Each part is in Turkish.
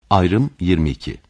Ayrım 22.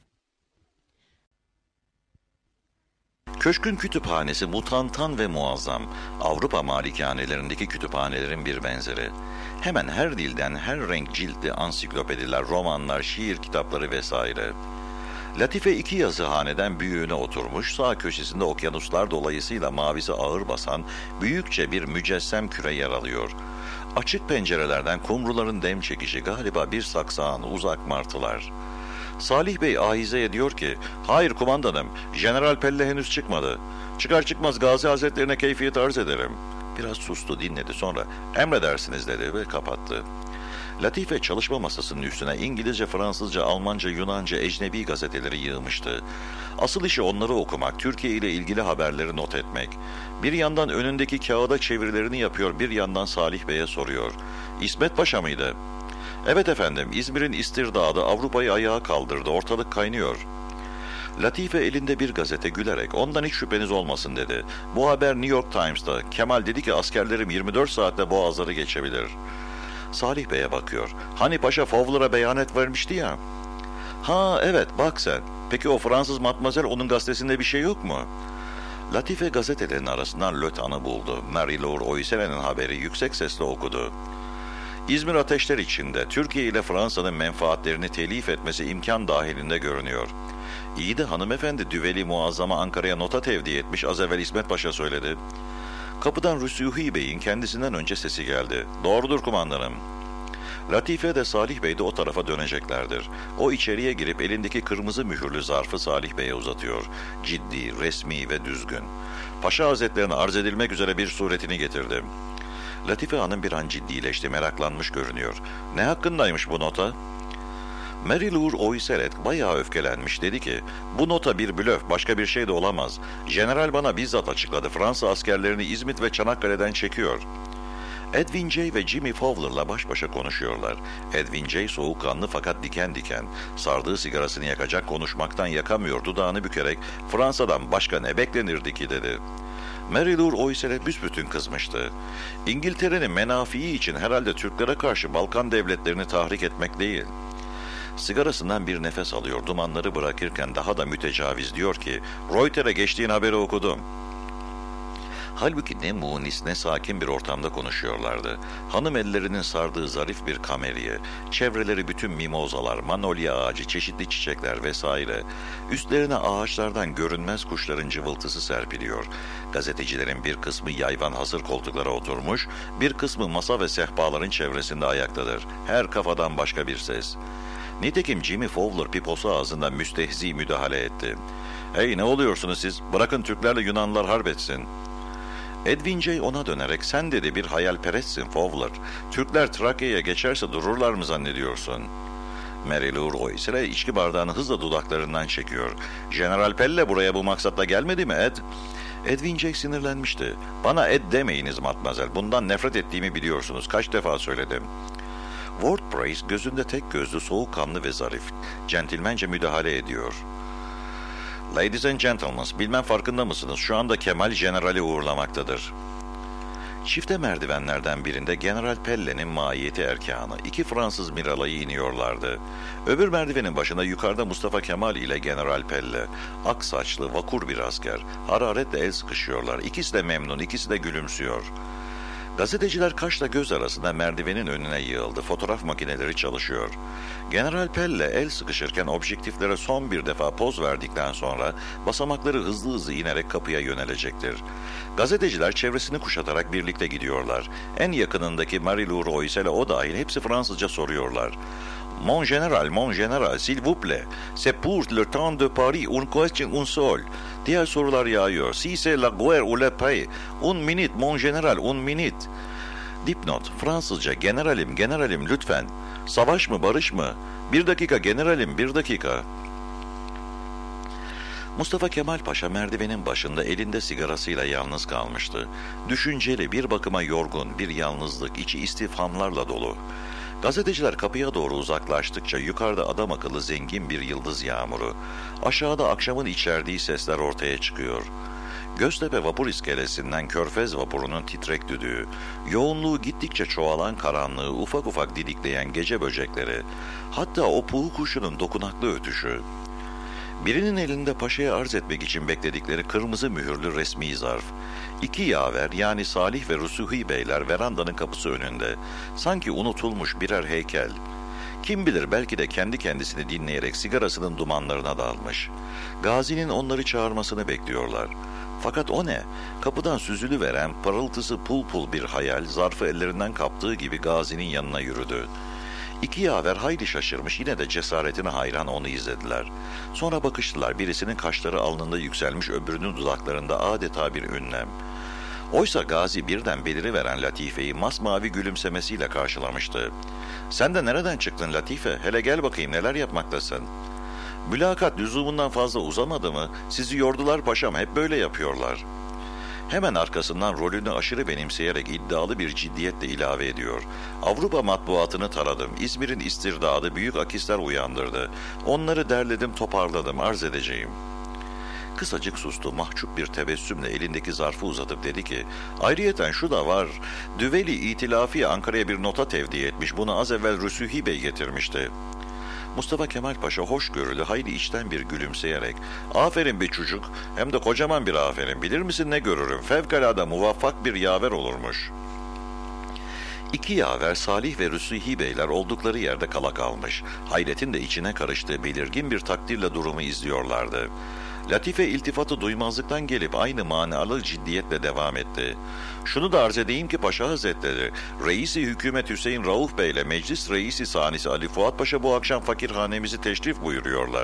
Köşkün kütüphanesi mutantan ve muazzam. Avrupa malikanelerindeki kütüphanelerin bir benzeri. Hemen her dilden her renk ciltli ansiklopediler, romanlar, şiir kitapları vesaire. Latife iki yazıhaneden büyüğüne oturmuş, sağ köşesinde okyanuslar dolayısıyla mavisi ağır basan büyükçe bir mücessem küre yer alıyor. Açık pencerelerden kumruların dem çekişi, galiba bir saksağın, uzak martılar. Salih Bey Ahize'ye diyor ki, "Hayır kumandanım, General Pelle henüz çıkmadı. Çıkar çıkmaz Gazi Hazretlerine keyfiyet arz ederim." Biraz sustu, dinledi, sonra "Emredersiniz" dedi ve kapattı. Latife çalışma masasının üstüne İngilizce, Fransızca, Almanca, Yunanca, ecnebi gazeteleri yığmıştı. Asıl işi onları okumak, Türkiye ile ilgili haberleri not etmek. Bir yandan önündeki kağıda çevirilerini yapıyor, bir yandan Salih Bey'e soruyor. "İsmet Paşa mıydı?" "Evet efendim, İzmir'in istirdadı Avrupa'yı ayağa kaldırdı, ortalık kaynıyor." Latife elinde bir gazete gülerek, "Ondan hiç şüpheniz olmasın" dedi. "Bu haber New York Times'ta. Kemal dedi ki askerlerim 24 saatte boğazları geçebilir." Salih Bey'e bakıyor. "Hani Paşa Fowler'a beyanet vermişti ya." "Ha evet, bak sen. Peki o Fransız matmazel, onun gazetesinde bir şey yok mu?" Latife gazetelerin arasından Lötan'ı buldu. Marie-Laure Oyselen'in haberi yüksek sesle okudu. "İzmir ateşler içinde, Türkiye ile Fransa'nın menfaatlerini telif etmesi imkan dahilinde görünüyor." "İyi de hanımefendi, Düveli Muazzama Ankara'ya nota tevdi etmiş, az evvel İsmet Paşa söyledi." Kapıdan Rüsûhi Bey'in kendisinden önce sesi geldi. "Doğrudur kumandanım." Latife de Salih Bey de o tarafa döneceklerdir. O içeriye girip elindeki kırmızı mühürlü zarfı Salih Bey'e uzatıyor. Ciddi, resmi ve düzgün. Paşa Hazretlerine arz edilmek üzere bir suretini getirdi. Latife Hanım bir an ciddileşti, meraklanmış görünüyor. "Ne hakkındaymış bu nota?" Marie-Laure Oyselet bayağı öfkelenmiş, dedi ki, "Bu nota bir blöf, başka bir şey de olamaz. General bana bizzat açıkladı, Fransa askerlerini İzmit ve Çanakkale'den çekiyor." Edwin J. ve Jimmy Fowler'la baş başa konuşuyorlar. Edwin J. soğukkanlı fakat diken diken. Sardığı sigarasını yakacak, konuşmaktan yakamıyor, dudağını bükerek, "Fransa'dan başka ne beklenirdi ki?" dedi. Marie-Laure Oyselet büsbütün kızmıştı. İngiltere'nin menafii için herhalde Türklere karşı Balkan devletlerini tahrik etmek değil. Sigarasından bir nefes alıyor, dumanları bırakırken daha da mütecaviz diyor ki, "Reuter'e geçtiğin haberi okudum." Halbuki ne munis ne sakin bir ortamda konuşuyorlardı. Hanım ellerinin sardığı zarif bir kameriye, çevreleri bütün mimozalar, manolya ağacı, çeşitli çiçekler vesaire. Üstlerine ağaçlardan görünmez kuşların cıvıltısı serpiliyor. Gazetecilerin bir kısmı yayvan hazır koltuklara oturmuş, bir kısmı masa ve sehpaların çevresinde ayaktadır. Her kafadan başka bir ses. Nitekim Jimmy Fowler piposu ağzından müstehzi müdahale etti. "Hey, ne oluyorsunuz siz? Bırakın Türklerle Yunanlılar harp etsin." Edwin J. ona dönerek, "Sen" dedi, "bir hayalperestsin Fowler. Türkler Trakya'ya geçerse dururlar mı zannediyorsun?" Marie-Laure Oyselet içki bardağını hızla dudaklarından çekiyor. "General Pelle buraya bu maksatla gelmedi mi Ed?" Edwin J. sinirlenmişti. "Bana Ed demeyiniz matmazel. Bundan nefret ettiğimi biliyorsunuz. Kaç defa söyledim." Ward Price gözünde tek gözlü, soğukkanlı ve zarif. Centilmence müdahale ediyor. "Ladies and gentlemen, bilmem farkında mısınız? Şu anda Kemal General'i uğurlamaktadır." Çifte merdivenlerden birinde General Pelle'nin mahiyeti erkanı, iki Fransız miralayı iniyorlardı. Öbür merdivenin başında yukarıda Mustafa Kemal ile General Pelle. Ak saçlı, vakur bir asker. Hararetle el sıkışıyorlar. İkisi de memnun, ikisi de gülümsüyor. Gazeteciler kaşla göz arasında merdivenin önüne yığıldı. Fotoğraf makineleri çalışıyor. General Pelle el sıkışırken objektiflere son bir defa poz verdikten sonra basamakları hızlı hızlı inerek kapıya yönelecektir. Gazeteciler çevresini kuşatarak birlikte gidiyorlar. En yakınındaki Marie-Laure Oyselet o dahil hepsi Fransızca soruyorlar. Mon général, s'il vous plaît, c'est pour le temps de Paris, une question, un sol." Diğer sorular yağıyor. "Si c'est la guerre ou la paix, un minute, mon général, un minute." Dipnot, Fransızca, generalim lütfen. Savaş mı, barış mı? Bir dakika generalim, bir dakika. Mustafa Kemal Paşa merdivenin başında elinde sigarasıyla yalnız kalmıştı. Düşünceli, bir bakıma yorgun, bir yalnızlık, içi istifhamlarla dolu. Gazeteciler kapıya doğru uzaklaştıkça yukarıda adam akıllı zengin bir yıldız yağmuru, aşağıda akşamın içerdiği sesler ortaya çıkıyor. Göztepe vapur iskelesinden Körfez vapurunun titrek düdüğü, yoğunluğu gittikçe çoğalan karanlığı ufak ufak didikleyen gece böcekleri, hatta o puğu kuşunun dokunaklı ötüşü. Birinin elinde paşaya arz etmek için bekledikleri kırmızı mühürlü resmi zarf. İki yaver yani Salih ve Rusuhi beyler verandanın kapısı önünde. Sanki unutulmuş birer heykel. Kim bilir belki de kendi kendisini dinleyerek sigarasının dumanlarına dalmış. Gazi'nin onları çağırmasını bekliyorlar. Fakat o ne? Kapıdan süzülüveren parıltısı pul pul bir hayal zarfı ellerinden kaptığı gibi Gazi'nin yanına yürüdü. İki yaver hayli şaşırmış, yine de cesaretine hayran onu izlediler. Sonra bakıştılar, birisinin kaşları alnında yükselmiş, öbürünün dudaklarında adeta bir ünlem. Oysa Gazi birden beliriveren Latife'yi masmavi gülümsemesiyle karşılamıştı. "Sen de nereden çıktın Latife? Hele gel bakayım, neler yapmaktasın?" "Mülakat lüzumundan fazla uzamadı mı? Sizi yordular paşam, hep böyle yapıyorlar." Hemen arkasından rolünü aşırı benimseyerek iddialı bir ciddiyetle ilave ediyor. "Avrupa matbuatını taradım. İzmir'in istirdadı büyük akisler uyandırdı. Onları derledim, toparladım, arz edeceğim." Kısacık sustu, mahcup bir tebessümle elindeki zarfı uzatıp dedi ki, "Ayrıyeten şu da var. Düveli İtilafiye Ankara'ya bir nota tevdi etmiş. Bunu az evvel Rüsuhi Bey getirmişti." Mustafa Kemal Paşa hoşgörülü, hayli içten bir gülümseyerek, "Aferin bir çocuk, hem de kocaman bir aferin. Bilir misin ne görürüm? Fevkalade muvaffak bir yaver olurmuş." İki yaver Salih ve Rüsuhi beyler oldukları yerde kala kalmış. Hayretin de içine karıştığı belirgin bir takdirle durumu izliyorlardı. Latife iltifatı duymazlıktan gelip aynı manalı ciddiyetle devam etti. "Şunu da arz edeyim ki Paşa Hazretleri, Reisi Hükümet Hüseyin Rauf Bey ile Meclis Reisi Sanisi Ali Fuat Paşa bu akşam fakirhanemizi teşrif buyuruyorlar."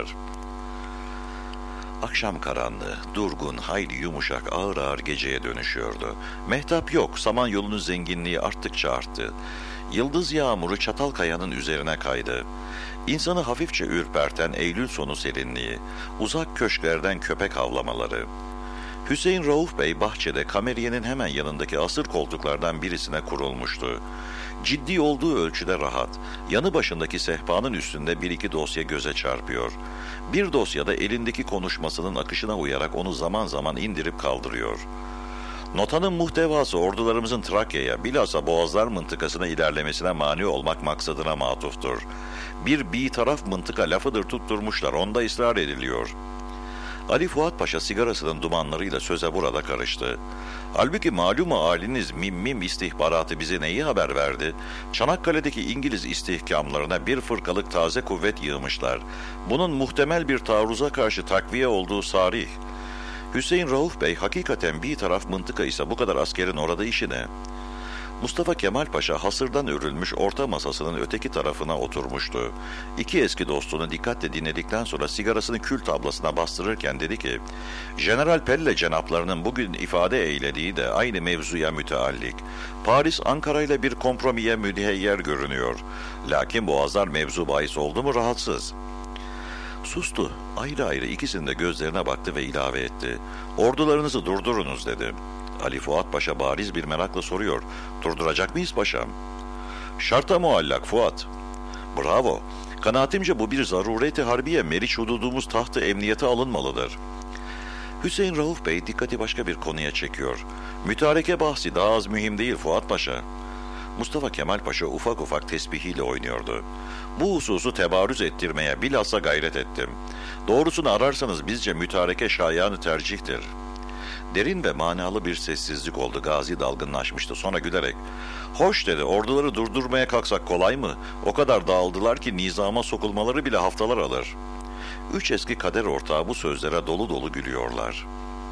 Akşam karanlığı, durgun, hayli yumuşak, ağır ağır geceye dönüşüyordu. Mehtap yok, Samanyolu'nun zenginliği arttıkça arttı. Yıldız yağmuru Çatalkaya'nın üzerine kaydı. İnsanı hafifçe ürperten Eylül sonu serinliği, uzak köşklerden köpek havlamaları. Hüseyin Rauf Bey bahçede kameriyenin hemen yanındaki asır koltuklardan birisine kurulmuştu. Ciddi olduğu ölçüde rahat, yanı başındaki sehpanın üstünde bir iki dosya göze çarpıyor. Bir dosyada elindeki konuşmasının akışına uyarak onu zaman zaman indirip kaldırıyor. Notanın muhtevası ordularımızın Trakya'ya, bilhassa Boğazlar mıntıkasına ilerlemesine mani olmak maksadına matuftur. Bir bitaraf mıntıka lafıdır tutturmuşlar, onda ısrar ediliyor. Ali Fuat Paşa sigarasının dumanlarıyla söze burada karıştı. "Halbuki malum-u haliniz mim istihbaratı bize neyi haber verdi? Çanakkale'deki İngiliz istihkamlarına bir fırkalık taze kuvvet yığmışlar. Bunun muhtemel bir taarruza karşı takviye olduğu sarih. Hüseyin Rauf Bey hakikaten bir taraf mıntıka ise bu kadar askerin orada işi ne?" Mustafa Kemal Paşa hasırdan örülmüş orta masasının öteki tarafına oturmuştu. İki eski dostunu dikkatle dinledikten sonra sigarasını kül tablasına bastırırken dedi ki, "General Pelle cenaplarının bugün ifade eylediği de aynı mevzuya müteallik. Paris Ankara ile bir kompromiye müdeheyyer görünüyor. Lakin Boğazlar mevzu bahis oldu mu rahatsız." Sustu. Ayrı ayrı ikisinin de gözlerine baktı ve ilave etti. "Ordularınızı durdurunuz," dedi. Ali Fuat Paşa bariz bir merakla soruyor. "Durduracak mıyız paşam?" "Şarta muallak Fuat." "Bravo. Kanaatimce bu bir zarureti harbiye, meriç hududumuz tahtı emniyete alınmalıdır." Hüseyin Rauf Bey dikkati başka bir konuya çekiyor. "Mütareke bahsi daha az mühim değil Fuat Paşa." Mustafa Kemal Paşa ufak ufak tesbihiyle oynuyordu. "Bu hususu tebarüz ettirmeye bilhassa gayret ettim. Doğrusunu ararsanız bizce mütareke şayanı tercihtir." Derin ve manalı bir sessizlik oldu. Gazi dalgınlaşmıştı. Sonra gülerek, "Hoş," dedi, "orduları durdurmaya kalksak kolay mı? O kadar dağıldılar ki nizama sokulmaları bile haftalar alır." Üç eski kader ortağı bu sözlere dolu dolu gülüyorlar.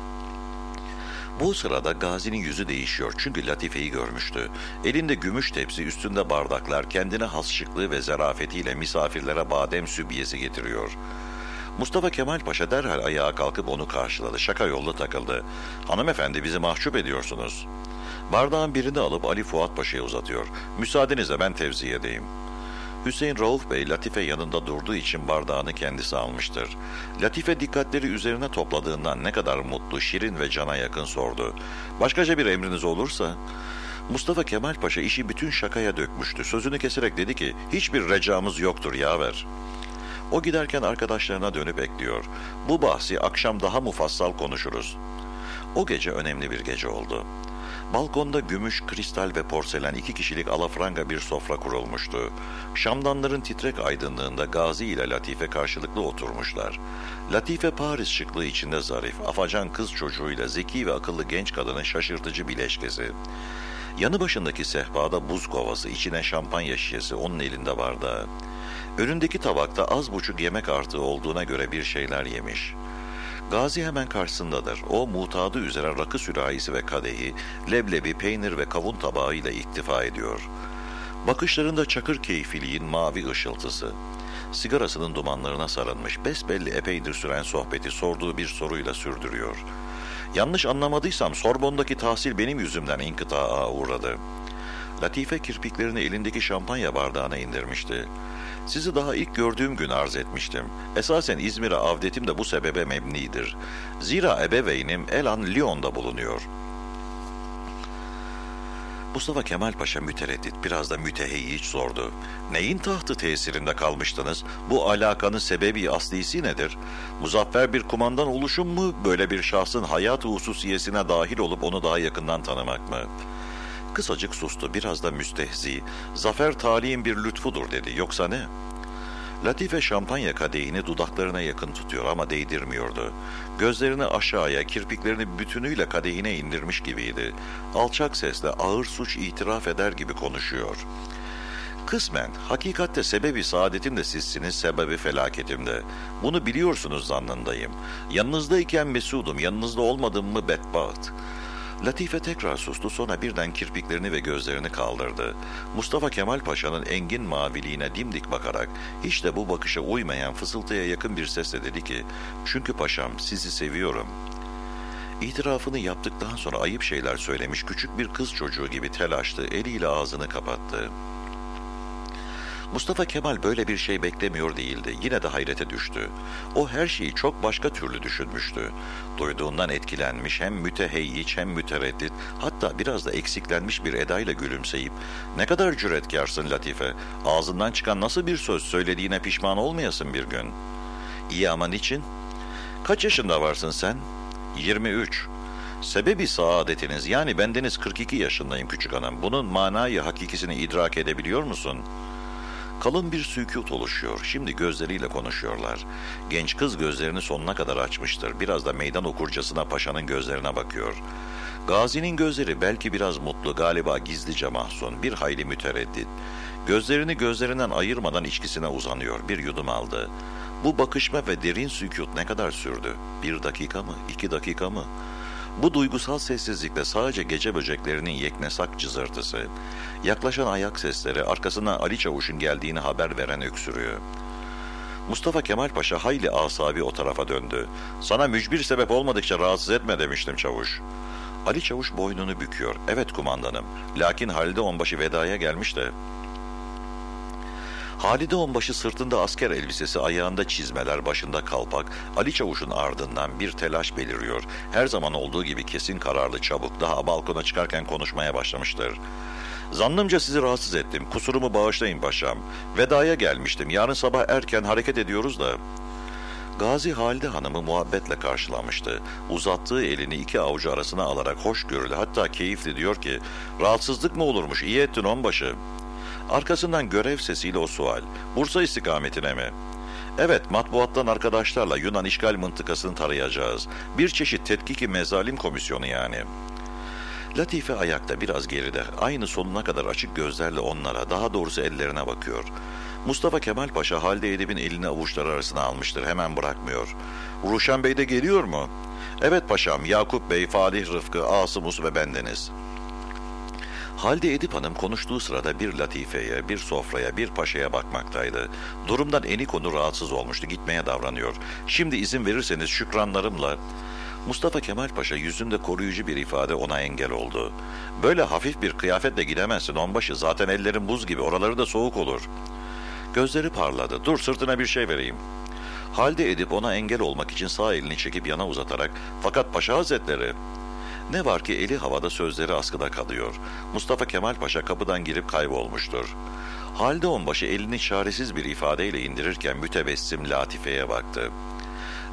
Bu sırada Gazi'nin yüzü değişiyor çünkü Latife'yi görmüştü. Elinde gümüş tepsi, üstünde bardaklar, kendine has şıklığı ve zarafetiyle misafirlere badem sübiyesi getiriyor. Mustafa Kemal Paşa derhal ayağa kalkıp onu karşıladı. Şaka yollu takıldı. "Hanımefendi, bizi mahcup ediyorsunuz." Bardağın birini alıp Ali Fuat Paşa'ya uzatıyor. "Müsaadenizle ben tevzi edeyim." Hüseyin Rauf Bey Latife yanında durduğu için bardağını kendisi almıştır. Latife dikkatleri üzerine topladığından ne kadar mutlu, şirin ve cana yakın sordu. "Başkaca bir emriniz olursa?" Mustafa Kemal Paşa işi bütün şakaya dökmüştü. Sözünü keserek dedi ki, "Hiçbir recamız yoktur yaver." O giderken arkadaşlarına dönüp ekliyor. "Bu bahsi akşam daha mufassal konuşuruz." O gece önemli bir gece oldu. Balkonda gümüş, kristal ve porselen 2 kişilik alafranga bir sofra kurulmuştu. Şamdanların titrek aydınlığında Gazi ile Latife karşılıklı oturmuşlar. Latife Paris şıklığı içinde zarif, afacan kız çocuğuyla zeki ve akıllı genç kadının şaşırtıcı bileşkesi. Yanı başındaki sehpada buz kovası, içine şampanya şişesi, onun elinde bardağı. Önündeki tabakta az buçuk yemek artığı olduğuna göre bir şeyler yemiş. Gazi hemen karşısındadır. O mutadı üzere rakı sürahisi ve kadehi, leblebi, peynir ve kavun tabağıyla iktifa ediyor. Bakışlarında çakır keyfiliğin mavi ışıltısı. Sigarasının dumanlarına sarılmış, besbelli epeydir süren sohbeti sorduğu bir soruyla sürdürüyor. Yanlış anlamadıysam Sorbon'daki tahsil benim yüzümden inkıtaa uğradı. Latife kirpiklerini elindeki şampanya bardağına indirmişti. Sizi daha ilk gördüğüm gün arz etmiştim. Esasen İzmir'e avdetim de bu sebebe mebnidir. Zira ebeveynim elan Lyon'da bulunuyor. Mustafa Kemal Paşa mütereddit, biraz da müteheyyiç sordu. Neyin tahtı tesirinde kalmıştınız? Bu alakanın sebebi aslisi nedir? Muzaffer bir kumandan oluşum mu? Böyle bir şahsın hayat-ı hususiyesine dahil olup onu daha yakından tanımak mı? Kısacık sustu, biraz da müstehzi. Zafer talihin bir lütfudur dedi, yoksa ne? Latife şampanya kadehini dudaklarına yakın tutuyor ama değdirmiyordu. Gözlerini aşağıya, kirpiklerini bütünüyle kadehine indirmiş gibiydi. Alçak sesle ağır suç itiraf eder gibi konuşuyor. Kısmen, hakikatte sebebi saadetim de sizsiniz, sebebi felaketim de. Bunu biliyorsunuz zannındayım. Yanınızdayken mesudum, yanınızda olmadım mı bedbaht. Latife tekrar sustu, sonra birden kirpiklerini ve gözlerini kaldırdı. Mustafa Kemal Paşa'nın engin maviliğine dimdik bakarak hiç de bu bakışa uymayan fısıltıya yakın bir sesle dedi ki, "Çünkü paşam, sizi seviyorum." İtirafını yaptıktan sonra ayıp şeyler söylemiş küçük bir kız çocuğu gibi telaşlı, eliyle ağzını kapattı. Mustafa Kemal böyle bir şey beklemiyor değildi. Yine de hayrete düştü. O her şeyi çok başka türlü düşünmüştü. Duyduğundan etkilenmiş, hem müteheyyiç hem mütereddit, hatta biraz da eksiklenmiş bir edayla gülümseyip, "Ne kadar cüretkarsın Latife, ağzından çıkan nasıl bir söz, söylediğine pişman olmayasın bir gün." "İyi ama niçin?" "Kaç yaşında varsın sen?" 23. "Sebebi saadetiniz, yani bendeniz 42 yaşındayım küçük hanım. Bunun manayı hakikisini idrak edebiliyor musun?" Kalın bir sükût oluşuyor. Şimdi gözleriyle konuşuyorlar. Genç kız gözlerini sonuna kadar açmıştır. Biraz da meydan okurcasına paşanın gözlerine bakıyor. Gazi'nin gözleri belki biraz mutlu, galiba gizlice mahzun, bir hayli mütereddit. Gözlerini gözlerinden ayırmadan içkisine uzanıyor. Bir yudum aldı. Bu bakışma ve derin sükût ne kadar sürdü? 1 dakika mı? 2 dakika mı? Bu duygusal sessizlikle sadece gece böceklerinin yeknesak cızırtısı, yaklaşan ayak sesleri, arkasından Ali Çavuş'un geldiğini haber veren öksürüğü. Mustafa Kemal Paşa hayli asabi o tarafa döndü. "Sana mücbir sebep olmadıkça rahatsız etme demiştim Çavuş." Ali Çavuş boynunu büküyor. "Evet kumandanım, lakin Halide Onbaşı vedaya gelmiş de." Halide Onbaşı sırtında asker elbisesi, ayağında çizmeler, başında kalpak, Ali Çavuş'un ardından bir telaş beliriyor. Her zaman olduğu gibi kesin kararlı, çabuk, daha balkona çıkarken konuşmaya başlamıştır. "Zannımca sizi rahatsız ettim, kusurumu bağışlayın paşam. Vedaya gelmiştim, yarın sabah erken hareket ediyoruz da." Gazi Halide Hanım'ı muhabbetle karşılamıştı. Uzattığı elini 2 avucu arasına alarak hoşgörülü, hatta keyifli diyor ki, "Rahatsızlık mı olurmuş, iyi ettin onbaşı." Arkasından görev sesiyle o sual, "Bursa istikametine mi?" "Evet, matbuattan arkadaşlarla Yunan işgal mıntıkasını tarayacağız. Bir çeşit tetkik-i mezalim komisyonu yani." Latife ayakta, biraz geride, aynı sonuna kadar açık gözlerle onlara, daha doğrusu ellerine bakıyor. Mustafa Kemal Paşa Halide Edip'in elini avuçları arasına almıştır, hemen bırakmıyor. "Ruşen Bey de geliyor mu?" "Evet paşam, Yakup Bey, Falih Rıfkı, Asımus ve bendeniz." Halide Edip Hanım konuştuğu sırada bir latifeye, bir sofraya, bir paşaya bakmaktaydı. Durumdan eni konu rahatsız olmuştu, gitmeye davranıyor. "Şimdi izin verirseniz şükranlarımla..." Mustafa Kemal Paşa yüzünde koruyucu bir ifade ona engel oldu. "Böyle hafif bir kıyafetle gidemezsin onbaşı, zaten ellerin buz gibi, oraları da soğuk olur." Gözleri parladı. "Dur, sırtına bir şey vereyim." Halide Edip ona engel olmak için sağ elini çekip yana uzatarak, "Fakat Paşa Hazretleri..." Ne var ki eli havada, sözleri askıda kalıyor. Mustafa Kemal Paşa kapıdan girip kaybolmuştur. Halide Onbaşı elini çaresiz bir ifadeyle indirirken mütebessim Latife'ye baktı.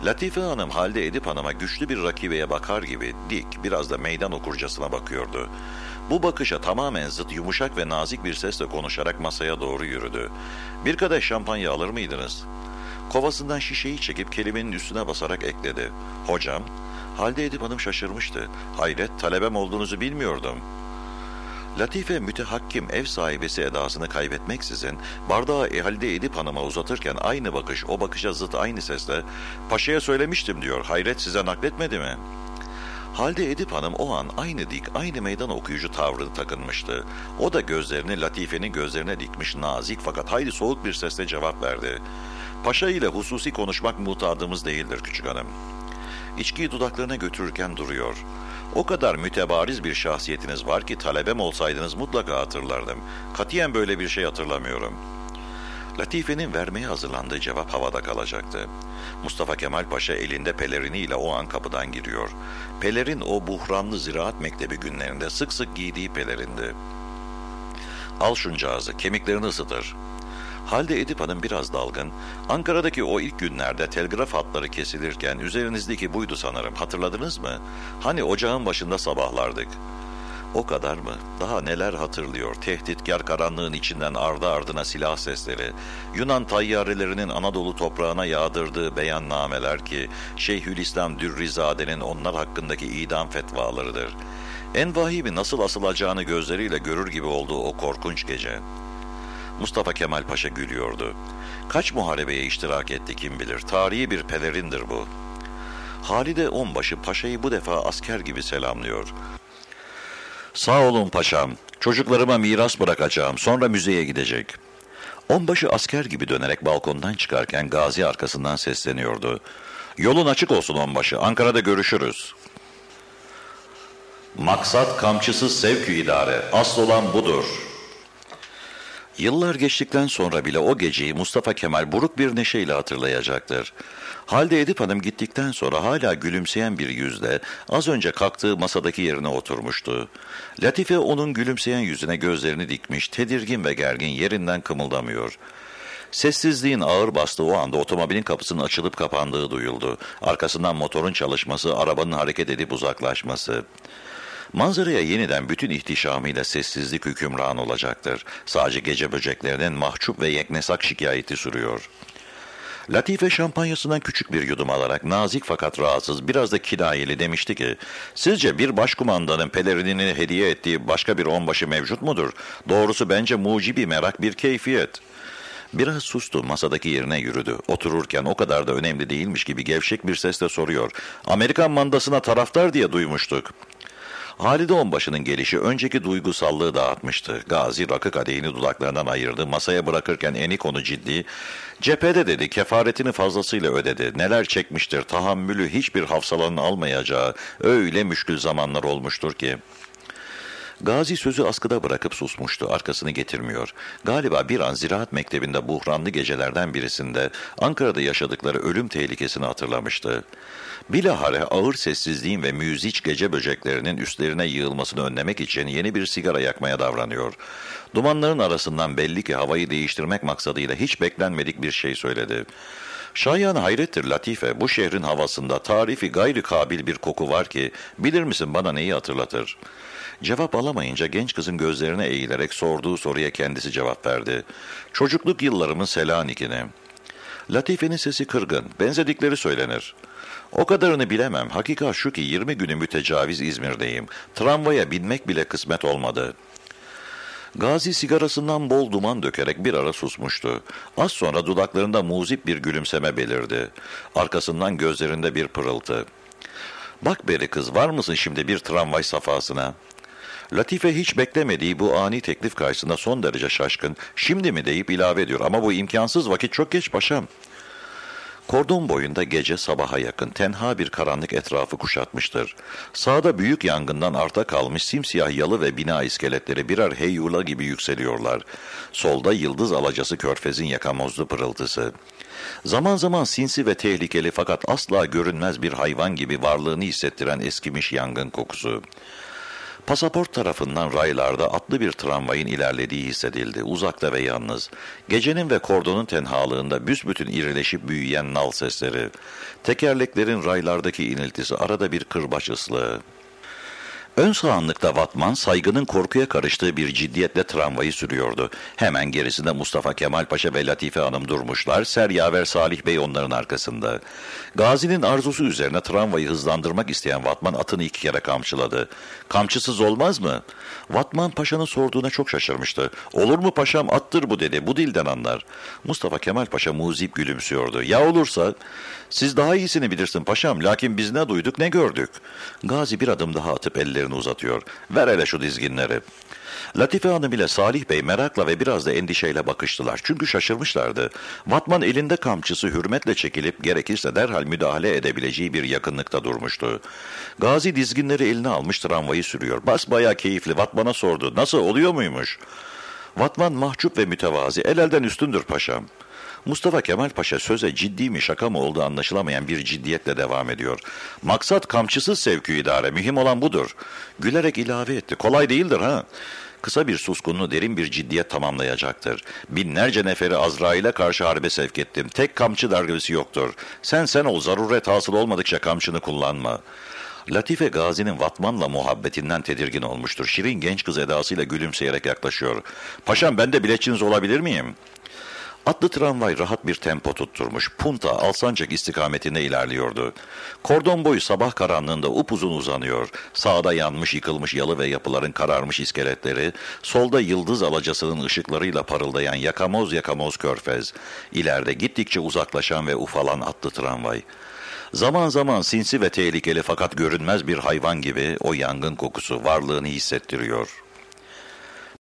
Latife Hanım, Halide Edip Hanım'a güçlü bir rakibeye bakar gibi dik, biraz da meydan okurcasına bakıyordu. Bu bakışa tamamen zıt, yumuşak ve nazik bir sesle konuşarak masaya doğru yürüdü. "Bir kadeh şampanya alır mıydınız?" Kovasından şişeyi çekip kelimenin üstüne basarak ekledi. "Hocam?" Halide Edip Hanım şaşırmıştı. "Hayret, talebem olduğunuzu bilmiyordum." Latife mütehakkim, ev sahibesi edasını kaybetmeksizin bardağı Halide Edip Hanım'a uzatırken aynı bakış, o bakışa zıt aynı sesle "Paşa'ya söylemiştim" diyor. "Hayret, size nakletmedi mi?" Halide Edip Hanım o an aynı dik, aynı meydan okuyucu tavrını takınmıştı. O da gözlerini Latife'nin gözlerine dikmiş, nazik fakat hayli soğuk bir sesle cevap verdi. "Paşa ile hususi konuşmak mutadımız değildir küçük hanım." İçkiyi dudaklarına götürürken duruyor. "O kadar mütebariz bir şahsiyetiniz var ki talebem olsaydınız mutlaka hatırlardım. Katiyen böyle bir şey hatırlamıyorum." Latife'nin vermeye hazırlandığı cevap havada kalacaktı. Mustafa Kemal Paşa elinde peleriniyle o an kapıdan giriyor. Pelerin o buhranlı ziraat mektebi günlerinde sık sık giydiği pelerindi. "Al şuncağızı, kemiklerini ısıtır." Halide Edip Hanım biraz dalgın, "Ankara'daki o ilk günlerde telgraf hatları kesilirken üzerinizdeki buydu sanırım, hatırladınız mı? Hani ocağın başında sabahlardık." O kadar mı? Daha neler hatırlıyor? Tehditkar karanlığın içinden ardı ardına silah sesleri, Yunan tayyarelerinin Anadolu toprağına yağdırdığı beyannameler ki Şeyhülislam Dürrizade'nin onlar hakkındaki idam fetvalarıdır. En vahimi nasıl asılacağını gözleriyle görür gibi olduğu o korkunç gece. Mustafa Kemal Paşa gülüyordu. "Kaç muharebeye iştirak etti kim bilir, tarihi bir pelerindir bu." Halide Onbaşı Paşa'yı bu defa asker gibi selamlıyor. "Sağ olun paşam, çocuklarıma miras bırakacağım, sonra müzeye gidecek." Onbaşı asker gibi dönerek balkondan çıkarken Gazi arkasından sesleniyordu. "Yolun açık olsun onbaşı, Ankara'da görüşürüz." Maksat kamçısız sevkü idare, asıl olan budur. Yıllar geçtikten sonra bile o geceyi Mustafa Kemal buruk bir neşeyle hatırlayacaktır. Halide Edip Hanım gittikten sonra hala gülümseyen bir yüzle az önce kalktığı masadaki yerine oturmuştu. Latife onun gülümseyen yüzüne gözlerini dikmiş, tedirgin ve gergin, yerinden kımıldamıyor. Sessizliğin ağır bastığı o anda otomobilin kapısının açılıp kapandığı duyuldu. Arkasından motorun çalışması, arabanın hareket edip uzaklaşması. Manzaraya yeniden bütün ihtişamıyla sessizlik hükümran olacaktır. Sadece gece böceklerinin mahcup ve yeknesak şikayeti sürüyor. Latife şampanyasından küçük bir yudum alarak nazik fakat rahatsız, biraz da kinayeli demişti ki, "Sizce bir başkumandanın pelerinini hediye ettiği başka bir onbaşı mevcut mudur? Doğrusu bence mucibi merak bir keyfiyet." Biraz sustu, masadaki yerine yürüdü. Otururken o kadar da önemli değilmiş gibi gevşek bir sesle soruyor. "Amerikan mandasına taraftar diye duymuştuk." Halide Onbaşı'nın gelişi önceki duygusallığı dağıtmıştı. Gazi rakı kadehini dudaklarından ayırdı. Masaya bırakırken Eniko'nu ciddi, "Cephede" dedi, "kefaretini fazlasıyla ödedi. Neler çekmiştir, tahammülü hiçbir hafsalanın almayacağı öyle müşkül zamanlar olmuştur ki." Gazi sözü askıda bırakıp susmuştu, arkasını getirmiyor. Galiba bir an ziraat mektebinde buhranlı gecelerden birisinde Ankara'da yaşadıkları ölüm tehlikesini hatırlamıştı. Bilahare ağır sessizliğin ve müziç gece böceklerinin üstlerine yığılmasını önlemek için yeni bir sigara yakmaya davranıyor. Dumanların arasından belli ki havayı değiştirmek maksadıyla hiç beklenmedik bir şey söyledi. "Şayan hayrettir Latife, bu şehrin havasında tarifi gayri kabil bir koku var ki, bilir misin bana neyi hatırlatır?" Cevap alamayınca genç kızın gözlerine eğilerek sorduğu soruya kendisi cevap verdi. "Çocukluk yıllarımın Selanik'ini." Latife'nin sesi kırgın, benzedikleri söylenir. "O kadarını bilemem, hakikat şu ki 20 günü mütecaviz İzmir'deyim. Tramvaya binmek bile kısmet olmadı." Gazi sigarasından bol duman dökerek bir ara susmuştu. Az sonra dudaklarında muzip bir gülümseme belirdi. Arkasından gözlerinde bir pırıltı. "Bak beri kız, var mısın şimdi bir tramvay safhasına?" Latife hiç beklemediği bu ani teklif karşısında son derece şaşkın, "Şimdi mi?" deyip ilave ediyor. "Ama bu imkansız, vakit çok geç paşam." Kordon boyunda gece sabaha yakın tenha bir karanlık etrafı kuşatmıştır. Sağda büyük yangından arta kalmış simsiyah yalı ve bina iskeletleri birer heyyula gibi yükseliyorlar. Solda yıldız alacası körfezin yakamozlu pırıltısı. Zaman zaman sinsi ve tehlikeli fakat asla görünmez bir hayvan gibi varlığını hissettiren eskimiş yangın kokusu. Pasaport tarafından raylarda atlı bir tramvayın ilerlediği hissedildi. Uzakta ve yalnız. Gecenin ve kordonun tenhalığında büsbütün irileşip büyüyen nal sesleri. Tekerleklerin raylardaki iniltisi, arada bir kırbaç ıslığı. Ön sağanlıkta Vatman, saygının korkuya karıştığı bir ciddiyetle tramvayı sürüyordu. Hemen gerisinde Mustafa Kemal Paşa ve Latife Hanım durmuşlar, seryaver Salih Bey onların arkasında. Gazi'nin arzusu üzerine tramvayı hızlandırmak isteyen Vatman atını 2 kere kamçıladı. "Kamçısız olmaz mı?" Vatman Paşa'nın sorduğuna çok şaşırmıştı. "Olur mu paşam, attır bu" dedi. "Bu dilden anlar." Mustafa Kemal Paşa muzip gülümsüyordu. "Ya olursa?" "Siz daha iyisini bilirsin paşam, lakin biz ne duyduk ne gördük." Gazi bir adım daha atıp ellerini uzatıyor. "Ver hele şu dizginleri." Latife Hanım ile Salih Bey merakla ve biraz da endişeyle bakıştılar. Çünkü şaşırmışlardı. Vatman elinde kamçısı hürmetle çekilip gerekirse derhal müdahale edebileceği bir yakınlıkta durmuştu. Gazi dizginleri eline almış tramvayı sürüyor. Basbayağı keyifli. Vatman'a sordu. "Nasıl, oluyor muymuş?" Vatman mahcup ve mütevazi. "El elden üstündür paşam." Mustafa Kemal Paşa söze ciddi mi şaka mı olduğu anlaşılamayan bir ciddiyetle devam ediyor. "Maksat kamçısız sevkü idare, mühim olan budur." Gülerek ilave etti. "Kolay değildir ha." Kısa bir suskunluğu derin bir ciddiyet tamamlayacaktır. "Binlerce neferi Azrail'e karşı harbe sevk ettim. Tek kamçı darbesi yoktur. Sen ol, zaruret hasıl olmadıkça kamçını kullanma." Latife Gazi'nin Vatman'la muhabbetinden tedirgin olmuştur. Şirin genç kız edasıyla gülümseyerek yaklaşıyor. "Paşam, ben de biletçiniz olabilir miyim?" Atlı tramvay rahat bir tempo tutturmuş. Punta, Alsancak istikametinde ilerliyordu. Kordon boyu sabah karanlığında upuzun uzanıyor. Sağda yanmış yıkılmış yalı ve yapıların kararmış iskeletleri, solda yıldız alacasının ışıklarıyla parıldayan yakamoz yakamoz körfez. İleride gittikçe uzaklaşan ve ufalan atlı tramvay. Zaman zaman sinsi ve tehlikeli fakat görünmez bir hayvan gibi o yangın kokusu varlığını hissettiriyor.